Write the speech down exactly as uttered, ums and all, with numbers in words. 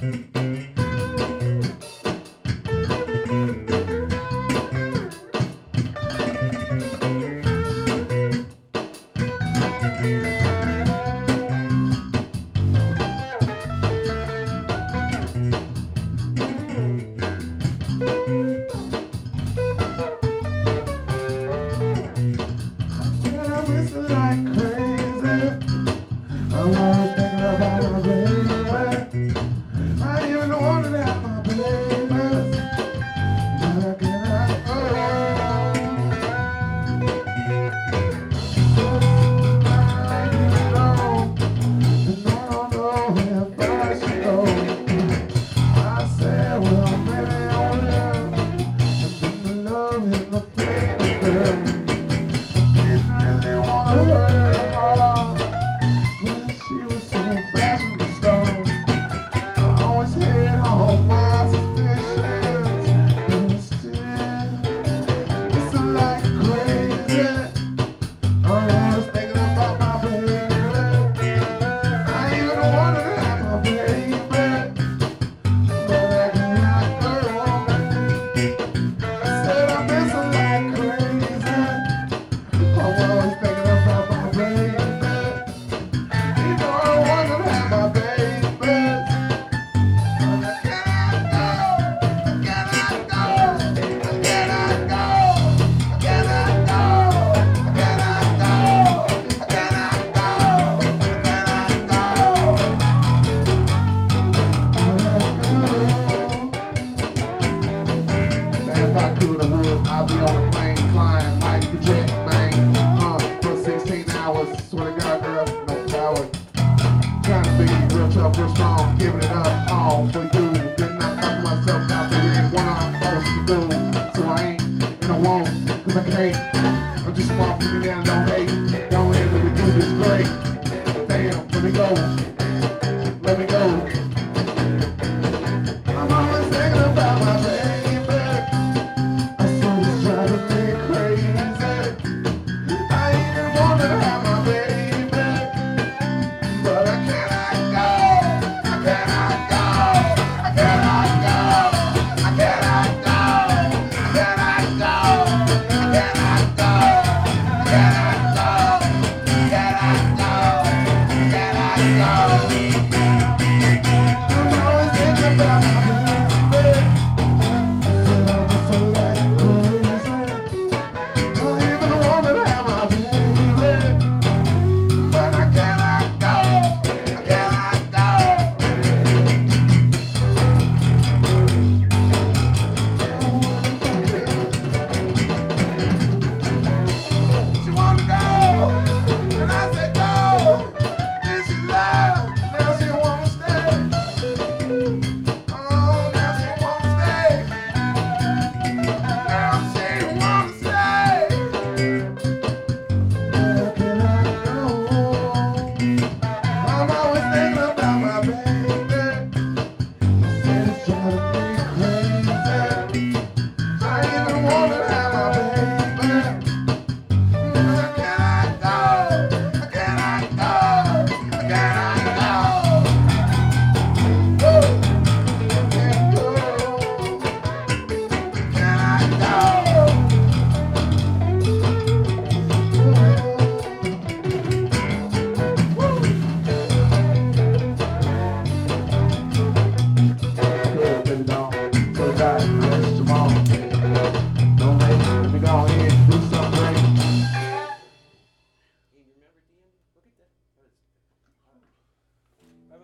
I'll be on a plane flying like the jet, man. Uh, for sixteen hours, swear to God, girl, no power. Trying to be real tough, real strong, giving it up all for you. Then I talk myself out there in what I'm supposed to do. So I ain't and I won't, cause I can't. I'm just walking down, don't